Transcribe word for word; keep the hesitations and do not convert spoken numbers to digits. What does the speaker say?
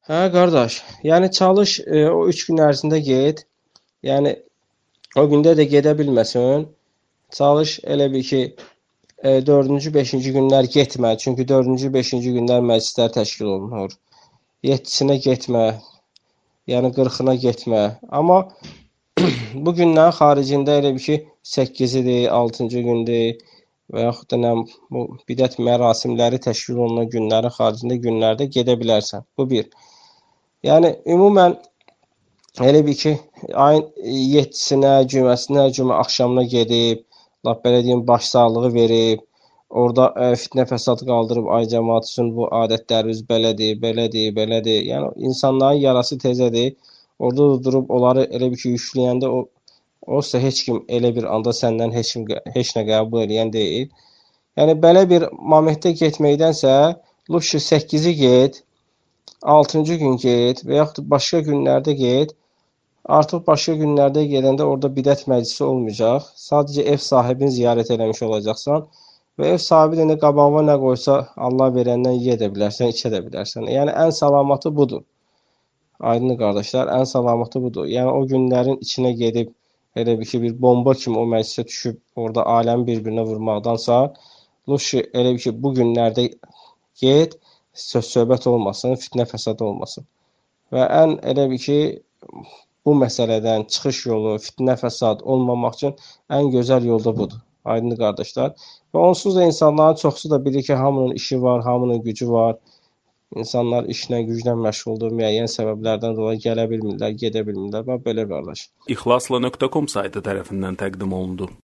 Hə qardaş, yəni çalış e, o üç gün ərzində get. Yəni o gündə də gedə bilməsən, çalış elə bil ki, e, dördüncü, beşinci günlər getmə. Çünki dördüncü, beşinci günlər məclislər təşkil olunur. yeddisinə getmə, yəni qırxına getmə. Amma bu günlərin xaricində elə bil ki, səkkizidir, altıncı gündür və yaxud da nə bu bidət mərasimləri təşkil olunan günlərin xaricində günlərdə gedə bilərsən. Bu bir. Yəni ümumən elə bil ki, ayın yeddisinə, cüməsinə, cümə axşamına gedib, lap belə deyim, başsağlığı verib, orada ə, fitnə fəsad qaldırıb, ay cəmaət üçün bu adətləriniz belədir, belədir, belədir. Yəni insanların yarası tezədir. Orada da durub onları elə bir ki, yükləyəndə o olsa heç kim elə bir anda səndən heç kim heç nə qəbul edən deyil. Yəni belə bir momentdə getməkdənsə, lütfü səkkizi get, altıncı gün get və yaxud da başqa günlərdə get. Artıq başqa günlərdə gedəndə orada bidət məclisi olmayacaq. Sadəcə ev sahibini ziyarət eləmiş olacaqsan və ev sahibi də nə qabağına nə qoysa Allah verəndən yeyə də bilərsən, içə də bilərsən. Yəni ən salamatı budur. Aydın qardaşlar, ən salamatı budur. Yəni o günlərin içinə gedib elə bir ki, bir bomba kimi o məclisə düşüb orada aləmi bir-birinə vurmaqdansa, lütfü elə bir ki, bu günlərdə get, söz-söhbət olmasın, fitnə fəsad olmasın. Və ən elə bir ki, bu məsələdən çıxış yolu, fitnə fəsad olmamaq üçün ən gözəl yol da budur. Aydın qardaşlar. Və onsuz da insanların çoxsu da bilir ki, hamının işi var, hamının gücü var. İnsanlar işlə, güclə məşğuldur, müəyyən səbəblərdən dolayı gələ bilmirlər, gedə bilmirlər. Bax belə qardaş. İxlasla nöqtə com saytı tərəfindən təqdim olundu.